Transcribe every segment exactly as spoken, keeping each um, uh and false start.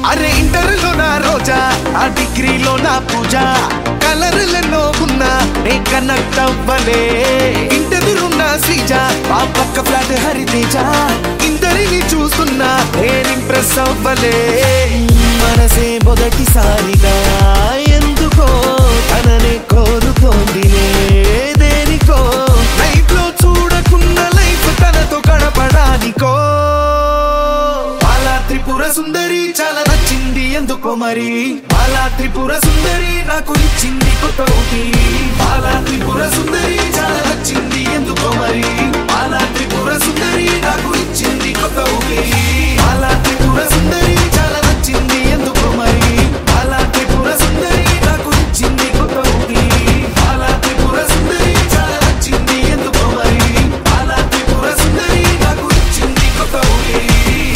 అరే ఇంటర్లో నా రోజా, ఆ డిగ్రీలో నా పూజ, కలర్లలో ఉన్నా నే కనెక్ట్ అవ్వలే. ఇంటెదురున్న శ్రీజ, ఆ పక్క ఫ్లాట్ హరితేజ, ఇందరిని చూస్తున్నా నేను ఇంప్రెస్ అవ్వలే. మనసే మొదటిసారిగా ఎందుకో తననే కోరుతోందిలే. దేనికో లైఫ్ లో చూడకున్న లైఫ్ తనతో గడపడానికో. బాలా త్రిపుర సుందరి చాలా నచ్చింది ఎందుకో మరి. బాలా త్రిపుర సుందరి నాకు ఇచ్చింది కొత్త ఊపిరి. బాలా త్రిపుర సుందరి చాలా నచ్చింది ఎందుకో మరి. బాలా త్రిపుర సుందరి నాకు ఇచ్చింది కొత్త ఊపిరి. బాలా త్రిపుర సుందరి చాలా నచ్చింది ఎందుకో మరి. బాలా త్రిపుర సుందరి నాకు ఇచ్చింది కొత్త ఊపిరి. బాలా త్రిపుర సుందరి చాలా నచ్చింది ఎందుకో మరి. బాలా త్రిపుర సుందరి నాకు ఇచ్చింది కొత్త ఊపిరి.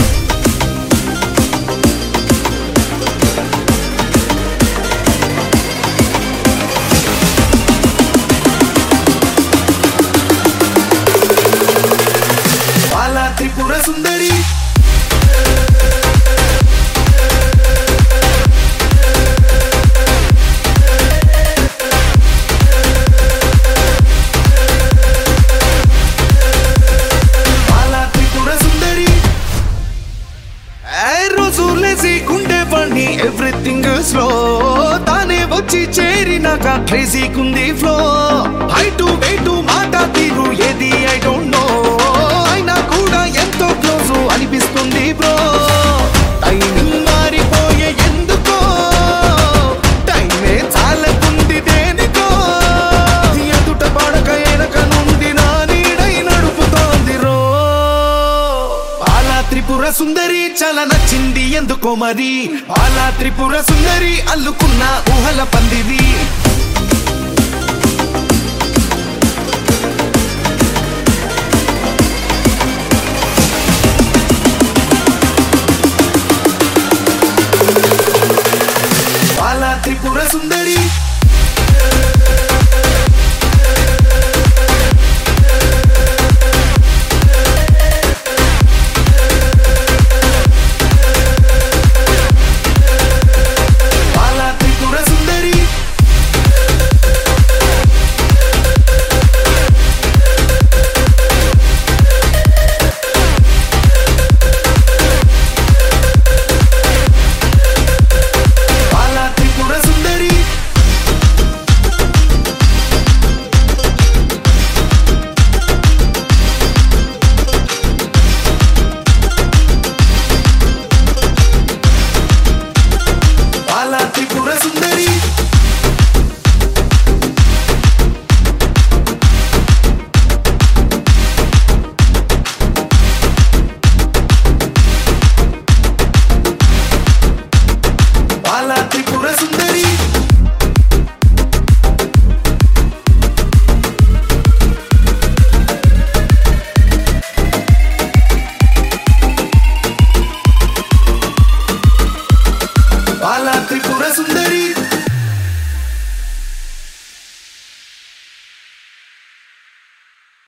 బాలా త్రిపుర సుందరి బాలా త్రిపుర సుందరి ఏ రోజు లేసి గుండె పని ఎవ్రీథింగ్ స్లో. తానే వచ్చి చేరినాక క్రేజీకుంది ఫ్లో. హైటు వెయిటు మాట తీరు ఏది ఐ డోంట్ నో. అయినా కూడా ఎంతో క్లోజ్ అనిపిస్తుంది బ్రో. టైమింగ్ మారిపోయే ఎందుకో, టైమే చాలకుంది దేనికో. ఎదుట పడక ఎనక నుండి నా నీడై నడుపుతోంది రో. బాలా త్రిపుర సుందరి చాలా నచ్చింది ఎందుకో మరి. బాలా త్రిపుర సుందరి అల్లుకున్న ఊహల పందిరి. బాలా త్రిపుర సుందరి